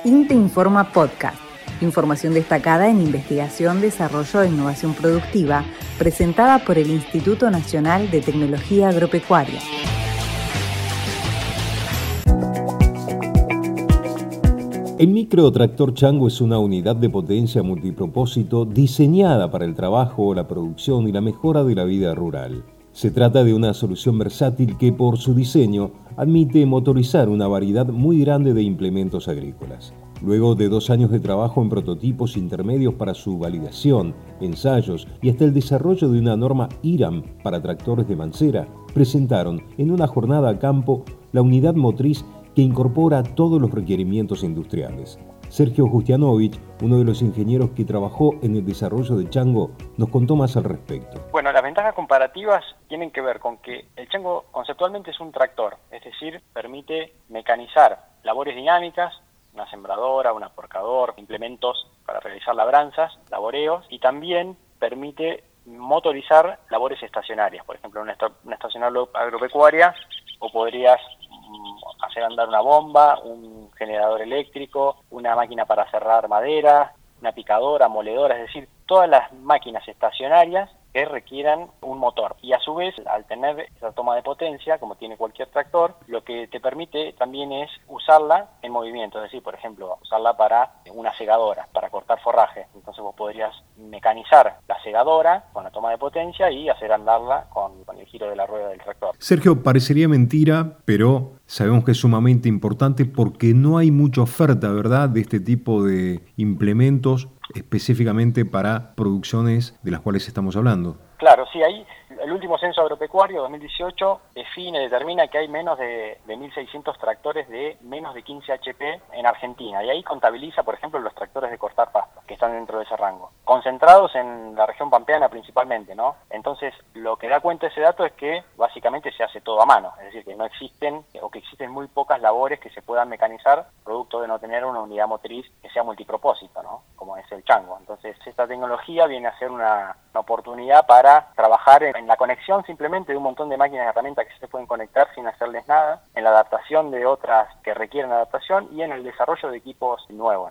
INTE Informa Podcast. Información destacada en investigación, desarrollo e innovación productiva, presentada por el Instituto Nacional de Tecnología Agropecuaria. El microtractor Chango es una unidad de potencia multipropósito diseñada para el trabajo, la producción y la mejora de la vida rural. Se trata de una solución versátil que, por su diseño, admite motorizar una variedad muy grande de implementos agrícolas. Luego de 2 años de trabajo en prototipos intermedios para su validación, ensayos y hasta el desarrollo de una norma IRAM para tractores de mancera, presentaron en una jornada a campo la unidad motriz que incorpora todos los requerimientos industriales. Sergio Justianovich, uno de los ingenieros que trabajó en el desarrollo de Chango, nos contó más al respecto. Bueno, las ventajas comparativas tienen que ver con que el Chango conceptualmente es un tractor, es decir, permite mecanizar labores dinámicas, una sembradora, un aporcador, implementos para realizar labranzas, laboreos, y también permite motorizar labores estacionarias, por ejemplo, una estación agropecuaria, o podrías hacer andar una bomba, un generador eléctrico, una máquina para cerrar madera, una picadora, moledora, es decir, todas las máquinas estacionarias que requieran un motor. Y a su vez, al tener esa toma de potencia, como tiene cualquier tractor, lo que te permite también es usarla en movimiento, es decir, por ejemplo, usarla para una segadora, para cortar forraje. Entonces vos podrías mecanizar la segadora con la toma de potencia y hacer andarla con el giro de la rueda del tractor. Sergio, parecería mentira, pero sabemos que es sumamente importante porque no hay mucha oferta, ¿verdad?, de este tipo de implementos específicamente para producciones de las cuales estamos hablando. Claro, sí, ahí el último censo agropecuario 2018 define, determina que hay menos de 1.600 tractores de menos de 15 HP en Argentina, y ahí contabiliza, por ejemplo, los tractores de cortar pasto, que están dentro de ese rango, concentrados en la región pampeana principalmente, ¿no? Entonces, lo que da cuenta ese dato es que básicamente se hace todo a mano, es decir, que no existen, o que existen muy pocas labores que se puedan mecanizar, producto de no tener una unidad motriz que sea multipropósito, ¿no?, como es el Chango. Entonces, esta tecnología viene a ser una oportunidad para trabajar en la conexión simplemente de un montón de máquinas y herramientas que se pueden conectar sin hacerles nada, en la adaptación de otras que requieren adaptación y en el desarrollo de equipos nuevos.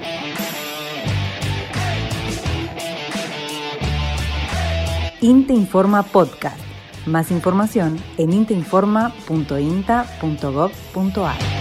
INTE Informa Podcast. Más información en inteinforma.inta.gov.ar.